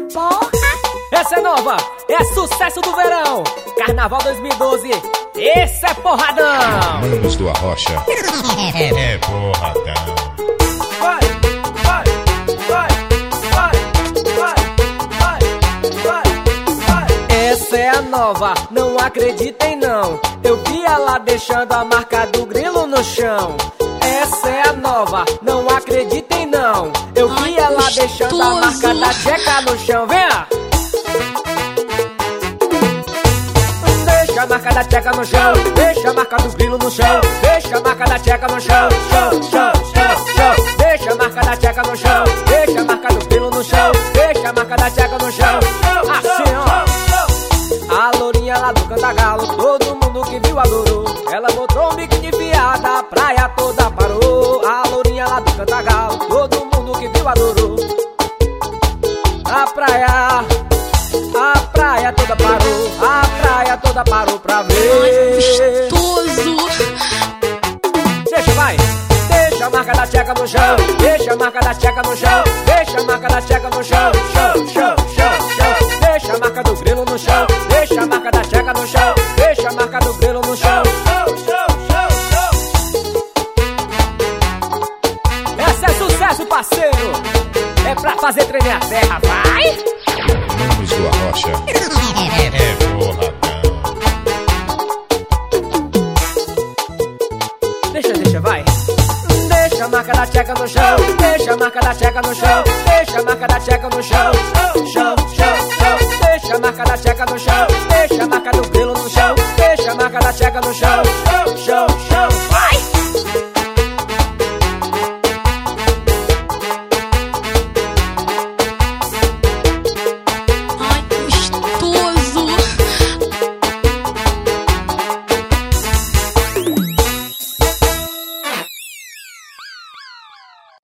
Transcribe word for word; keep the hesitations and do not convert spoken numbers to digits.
Porra! Essa é nova, é sucesso do verão. Carnaval dois mil e doze, esse é porradão. Manos do Arrocha. É porradão. Vai, vai, vai, vai, vai, vai, vai, vai. Essa é a nova, não acreditem não. Eu vi ela deixando a marca do grilo no chão. Essa é a nova, não acreditem não. Eu vi Ai, ela deixando a marca da tcheca no chão. Venha! Deixa a marca da tcheca no chão, deixa a marca do grilo no chão, deixa a marca da tcheca no chão, chão, chão, chão, chão. Deixa a marca da tcheca no chão, deixa a marca do grilo no chão, deixa a marca da tcheca no chão. Assim, ó. A lourinha lá do Cantagalo, todo mundo que viu adorou. Ela botou um biquíni enfiada, a praia toda parou. A lourinha lá do Cantagalo, todo mundo que viu adorou. A praia, a praia toda parou, a praia toda parou pra ver. Gostoso! Deixa, vai! Deixa a marca da tcheca no chão, deixa a marca da tcheca no chão, deixa a marca da tcheca no chão, chão, chão, chão, chão. Deixa a marca do grilo no chão, deixa a marca da tcheca no chão, deixa a marca do grilo no chão, chão, chão, chão, chão. Essa é sucesso, parceiro! É pra fazer tremer a terra, vai! Manos do Arrocha. É porradão. Deixa, deixa, vai! Deixa a marca da tcheca no chão, deixa a marca da tcheca no chão, deixa a marca da tcheca no chão, chão, chão, chão. Deixa a marca da tcheca no chão, deixa a marca do grilo no chão, deixa a marca da tcheca no chão.